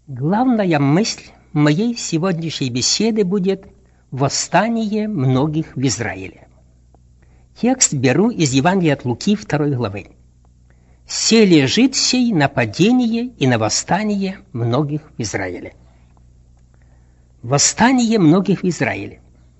Главная мысль моей сегодняшней беседы будет «Восстание многих в Израиле». Текст беру из Евангелия от Луки 2 главы. «Се лежит сей на падение и на восстание многих в Израиле». Восстание многих в Израиле.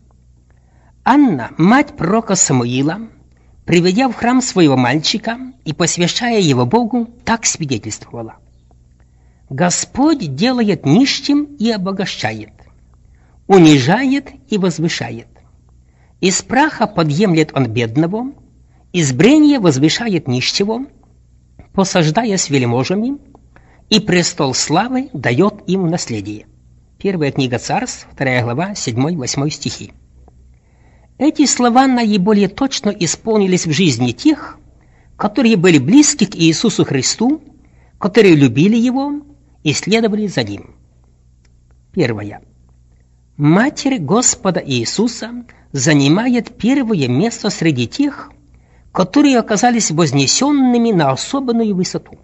Анна, мать пророка Самуила, приведя в храм своего мальчика и посвящая его Богу, так свидетельствовала: «Господь делает нищим и обогащает, унижает и возвышает. Из праха подъемлет он бедного, из брения возвышает нищего, посаждая с вельможами, и престол славы дает им в наследие». Первая книга Царств, 2 глава, 7-8 стихи. Эти слова наиболее точно исполнились в жизни тех, которые были близки к Иисусу Христу, которые любили Его и следовали за Ним. Первое. Матерь Господа Иисуса занимает первое место среди тех, которые оказались вознесенными на особенную высоту.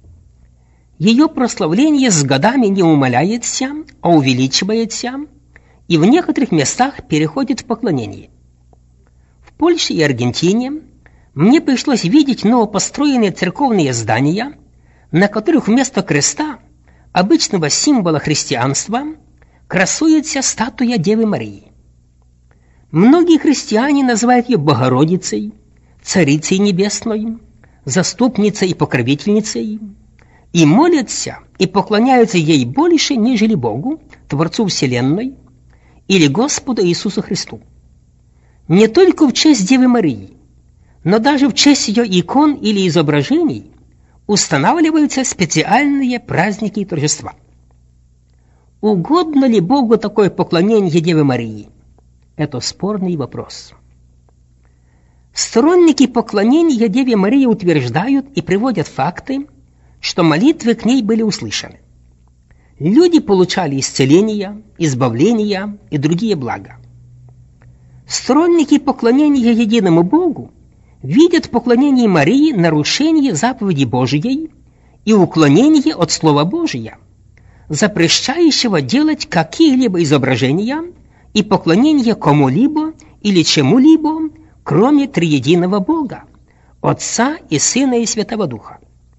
Ее прославление с годами не умаляется, а увеличивается, и в некоторых местах переходит в поклонение. В Польше и Аргентине мне пришлось видеть новопостроенные церковные здания, на которых вместо креста, обычного символа христианства, красуется статуя Девы Марии. Многие христиане называют ее Богородицей, Царицей Небесной, Заступницей и Покровительницей, и молятся и поклоняются ей больше, нежели Богу, Творцу Вселенной, или Господу Иисусу Христу. Не только в честь Девы Марии, но даже в честь ее икон или изображений устанавливаются специальные праздники и торжества. Угодно ли Богу такое поклонение Деве Марии? Это спорный вопрос. Сторонники поклонения Деве Марии утверждают и приводят факты, что молитвы к ней были услышаны. Люди получали исцеление, избавление и другие блага. Сторонники поклонения единому Богу видят в поклонении Марии нарушение заповеди Божией и уклонение от Слова Божия, запрещающего делать какие-либо изображения и поклонение кому-либо или чему-либо, кроме триединого Бога, Отца и Сына и Святого Духа.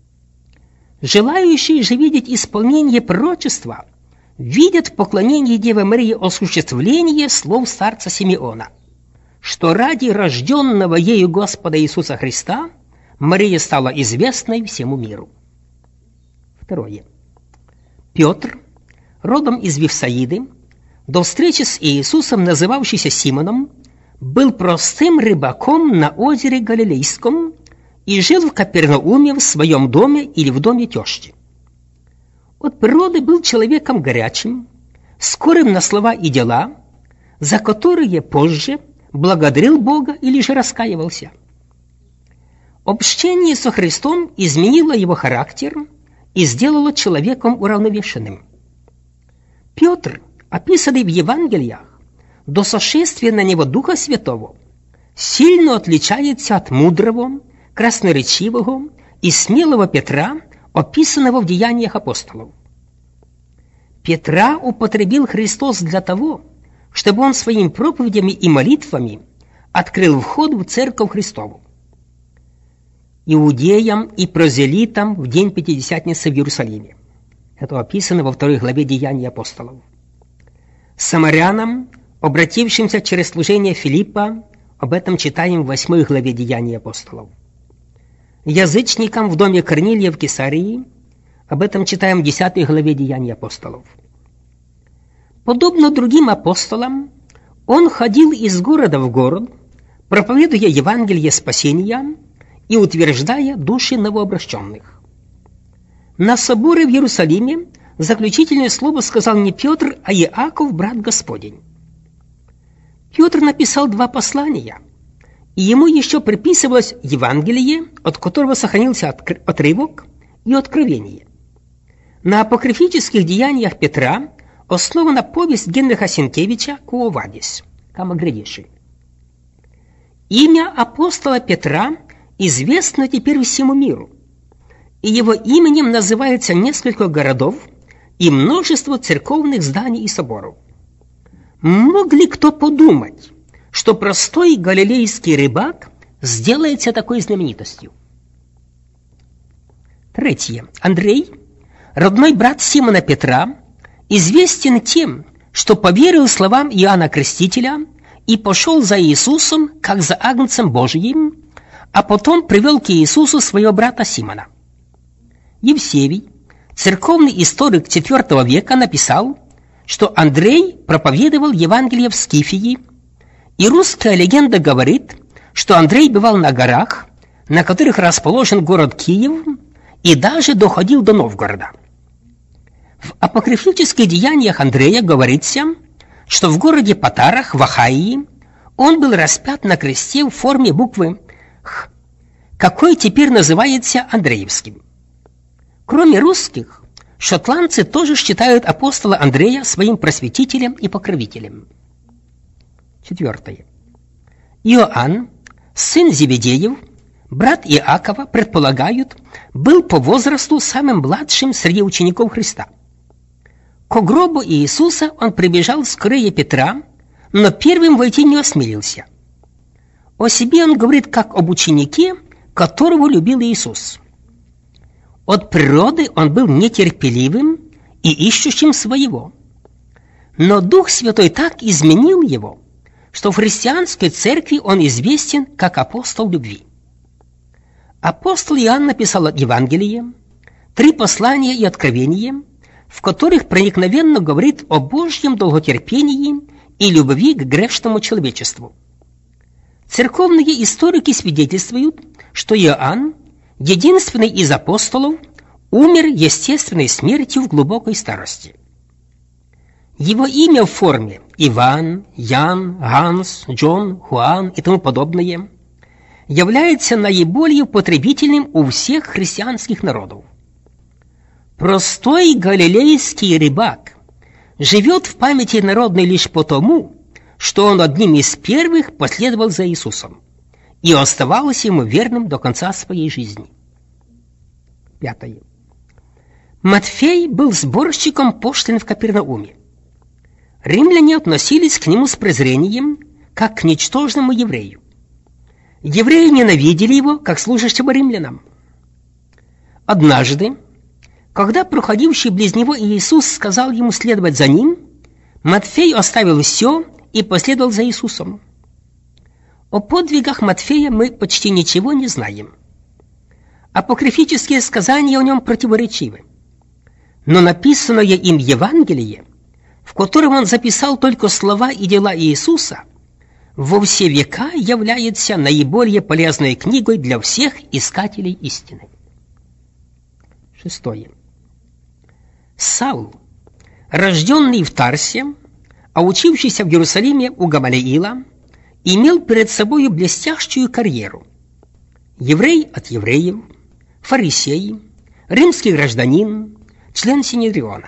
Желающие же видеть исполнение пророчества видят в поклонении Девы Марии осуществление слов старца Симеона, что ради рожденного ею Господа Иисуса Христа Мария стала известной всему миру. Второе. Петр, родом из Вифсаиды, до встречи с Иисусом, называвшийся Симоном, был простым рыбаком на озере Галилейском и жил в Капернауме в своем доме или в доме тещи. От природы был человеком горячим, скорым на слова и дела, за которые позже благодарил Бога или же раскаивался. Общение со Христом изменило его характер и сделало человеком уравновешенным. Петр, описанный в Евангелиях, до сошествия на него Духа Святого, сильно отличается от мудрого, красноречивого и смелого Петра, описанного в Деяниях апостолов. Петра употребил Христос для того, чтобы он своими проповедями и молитвами открыл вход в Церковь Христову. Иудеям и прозелитам в день Пятидесятницы в Иерусалиме. Это описано во 2 главе Деяний апостолов. Самарянам, обратившимся через служение Филиппа, об этом читаем в 8 главе Деяний апостолов. Язычникам в доме Корнилия в Кесарии, об этом читаем в 10 главе Деяний апостолов. Подобно другим апостолам, он ходил из города в город, проповедуя Евангелие спасения и утверждая души новообращенных. На соборе в Иерусалиме заключительное слово сказал не Петр, а Иаков, брат Господень. Петр написал 2 послания, и ему еще приписывалось Евангелие, от которого сохранился отрывок, и откровение. На апокрифических деяниях Петра основана повесть Генриха Сенкевича «Кво вадис» «Кама грядеши». Имя апостола Петра известно теперь всему миру, и его именем называется несколько городов, и множество церковных зданий и соборов. Мог ли кто подумать, что простой галилейский рыбак сделается такой знаменитостью? Третье. Андрей, родной брат Симона Петра, известен тем, что поверил словам Иоанна Крестителя и пошел за Иисусом, как за Агнцем Божиим, а потом привел к Иисусу своего брата Симона. Евсевий, церковный историк IV века, написал, что Андрей проповедовал Евангелие в Скифии, и русская легенда говорит, что Андрей бывал на горах, на которых расположен город Киев, и даже доходил до Новгорода. В апокрифических деяниях Андрея говорится, что в городе Патарах в Ахайи он был распят на кресте в форме буквы «Х», какой теперь называется Андреевским. Кроме русских, шотландцы тоже считают апостола Андрея своим просветителем и покровителем. Четвертое. Иоанн, сын Зеведеев, брат Иакова, предполагают, был по возрасту самым младшим среди учеников Христа. К гробу Иисуса он прибежал скорее Петра, но первым войти не осмелился. О себе он говорит как об ученике, которого любил Иисус. От природы он был нетерпеливым и ищущим своего. Но Дух Святой так изменил его, что в христианской церкви он известен как апостол любви. Апостол Иоанн написал Евангелие, 3 послания и откровения, в которых проникновенно говорит о Божьем долготерпении и любви к грешному человечеству. Церковные историки свидетельствуют, что Иоанн, единственный из апостолов, умер естественной смертью в глубокой старости. Его имя в форме Иван, Ян, Ганс, Джон, Хуан и тому подобное является наиболее употребительным у всех христианских народов. Простой галилейский рыбак живет в памяти народной лишь потому, что он одним из первых последовал за Иисусом и оставался ему верным до конца своей жизни. Пятое. Матфей был сборщиком пошлин в Капернауме. Римляне относились к нему с презрением, как к ничтожному еврею. Евреи ненавидели его, как служащего римлянам. Однажды, когда проходивший близ него Иисус сказал ему следовать за ним, Матфей оставил все и последовал за Иисусом. О подвигах Матфея мы почти ничего не знаем. Апокрифические сказания о нем противоречивы. Но написанное им Евангелие, в котором он записал только слова и дела Иисуса, во все века является наиболее полезной книгой для всех искателей истины. Шестое. Саул, рожденный в Тарсе, а учившийся в Иерусалиме у Гамалиила, имел перед собой блестящую карьеру. Еврей от евреев, фарисей, римский гражданин, член Синедриона.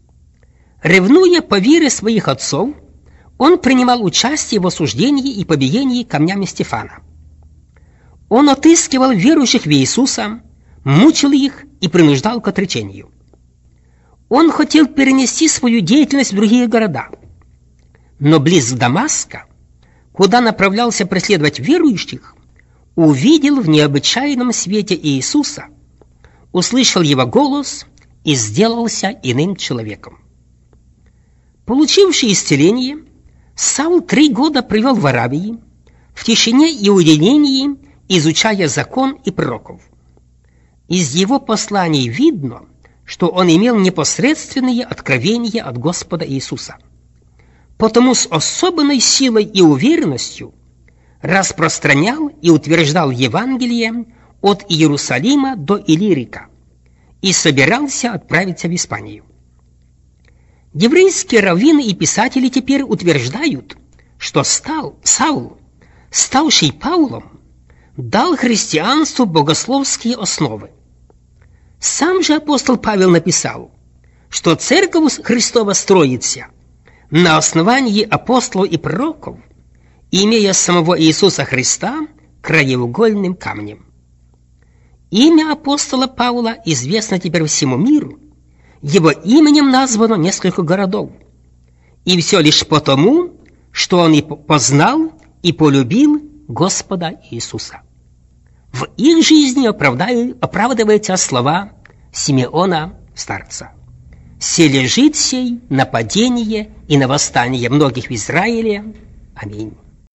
Ревнуя по вере своих отцов, он принимал участие в осуждении и побиении камнями Стефана. Он отыскивал верующих в Иисуса, мучил их и принуждал к отречению. Он хотел перенести свою деятельность в другие города. Но близ Дамаска, куда направлялся преследовать верующих, увидел в необычайном свете Иисуса, услышал его голос и сделался иным человеком. Получивший исцеление, Саул 3 года провел в Аравии, в тишине и уединении, изучая закон и пророков. Из его посланий видно, что он имел непосредственные откровения от Господа Иисуса. Потому с особенной силой и уверенностью распространял и утверждал Евангелие от Иерусалима до Иллирика и собирался отправиться в Испанию. Еврейские раввины и писатели теперь утверждают, что Саул, ставший Павлом, дал христианству богословские основы. Сам же апостол Павел написал, что церковь Христова строится на основании апостолов и пророков, имея самого Иисуса Христа краеугольным камнем. Имя апостола Павла известно теперь всему миру, Его именем названо несколько городов. И все лишь потому, что он и познал, и полюбил Господа Иисуса. В их жизни оправдываются слова Симеона старца. «Се лежит сей на падение и на восстание многих в Израиле. Аминь».